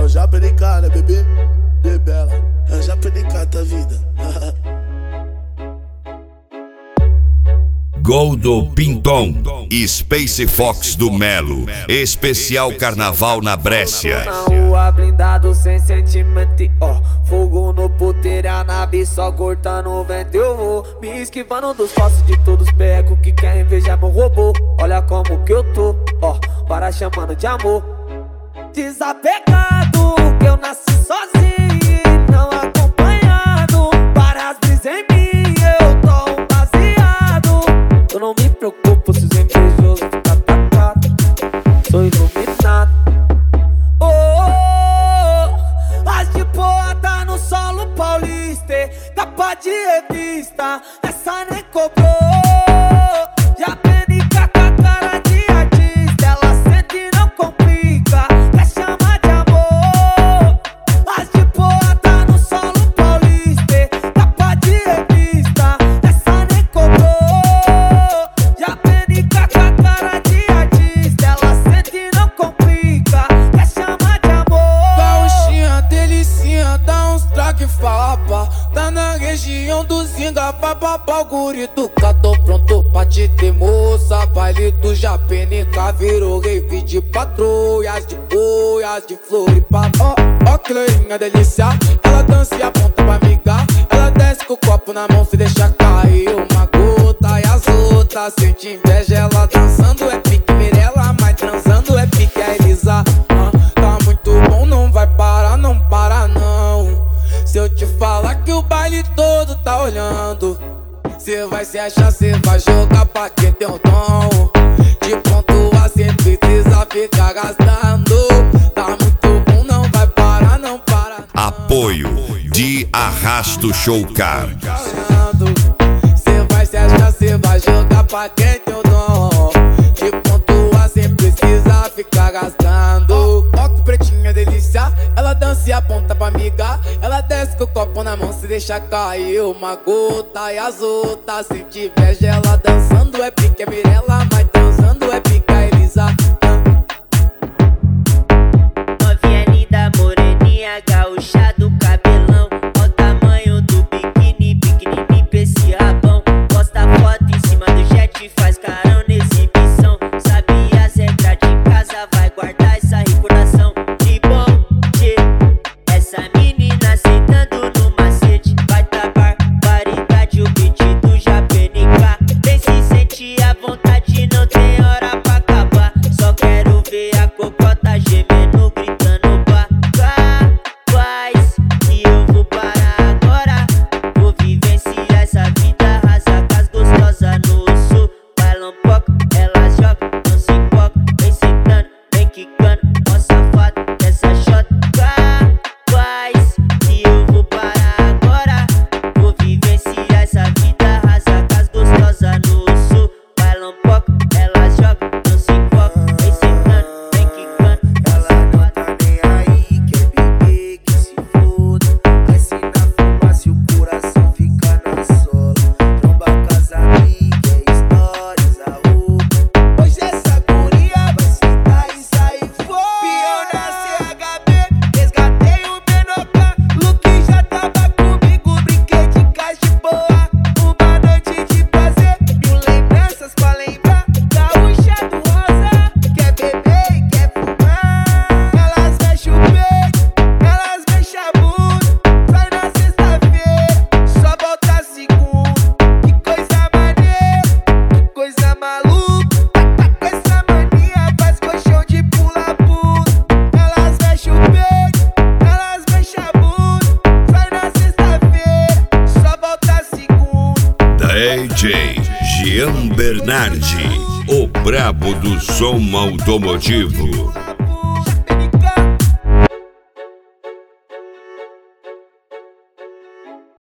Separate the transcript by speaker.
Speaker 1: Eu já perdi cara, bebê, de bela. Eu já perdi cara da vida.
Speaker 2: Goldo Pinton, Space Fox do Melo, especial carnaval na Brécia.
Speaker 3: Na rua blindado sem sentimento, ó. Fogo no puteiro, a nave só cortando o vento. Eu vou me esquivando dos passos de todos os becos que querem invejar meu robô. Olha como que eu tô, ó, para chamando de amor. Desapegado, que eu nasci sozinho e não acompanhado. Várias brisas em mim, eu tô um baseado. Eu não me preocupo se os invejosos ficam atacados. Sou iluminado. Oh, oh, oh. As de boa tá no solo paulista, capa de revista, essa nem cobrou. Já aprendi com a cara de artista, ela sente e não complica, quer chamar de amor. As de boa tá no solo paulista, capa de revista, essa nem cobrou. Já aprendi com a cara de artista, ela sente e não complica, quer chamar de amor.
Speaker 4: Gauchinha, delicinha, dá uns traque fapa. Tá na região do Zinga, vai papar o guri do cá. Tô pronto pra te ter moça. Baile do Japenica virou rave de patrulhas, de boias, de Floripa. Ó que loirinha delícia, ela dança e aponta pra amiga. Ela desce com o copo na mão, se deixa cair uma gota. E as outras sente inveja, ela dançando é pique Mirella, mas transando é pique a Elisa. Tá muito bom, não vai parar, não para não. Se eu te falar que o baile todo tá olhando, cê vai se achar, cê vai jogar pra quem tem um tom. De pontua sem precisa ficar gastando. Tá muito bom, não vai parar, não para.
Speaker 2: Apoio de Arrasto Showcar.
Speaker 4: Cê vai se achar, cê vai jogar pra quem tem um dom. De pontua sem precisa ficar gastando. Ó que pretinha delícia, ela dança e aponta pra amiga. Ela desce com o copo na mão, se deixa cair uma gota. E as outras sente inveja, ela dançando é pique a Mirella, mas transando é pique a Elisa.
Speaker 5: Novinha linda, moreninha, gaúcha do cabelão. Ó o tamanho do biquíni, pequenininho pra esse rabão. Posta foto em cima do jet, faz carão na exibição. Sabe as regras de casa, vai guardar essa recordação. De bom, essa menina sentando no macete. Vai tá barbaridade, o beat do Japenica. Vem se sentir à vontade, não tem hora pra acabar. Só quero ver a cocota gemendo, gritando faz que eu vou parar agora. Vou vivenciar essa vida, rasa com as gostosas no sul. Bailam pouco, elas jogam, não se foca. Vem sentando, vem quicando, ó safado, essa shot faz que eu vou parar agora. Vou vivenciar essa vida, rasa com as gostosas no sul. Bailam pouco, elas jogam, não se foca. Vem sentando, vem quicando, ó
Speaker 3: Ela
Speaker 5: safado.
Speaker 3: não tá nem aí, quer beber, que se foda. Vai se na fumaça e o coração fica na sola. Tromba com as amigas, stories, a roupa. Hoje essa guria vai sentar e sair fora. Pião na CHB, resgatei o Menoca. Luke já tava comigo, brinquei de caixa de boa. Uma noite de prazer, mil lembranças pra lembrar. Gaúcha do rosa, quer beber e quer fumar. Elas mexem o peito, elas mexem a bunda. Sai na sexta-feira, só volta segunda. Que coisa maneira, que coisa maluca. Tá com essa mania, faz colchão de pula-pula. Elas mexem o peito, elas mexem a bunda. Sai na sexta-feira, só volta segunda.
Speaker 2: DJ Jean Bernardi, o brabo do som automotivo.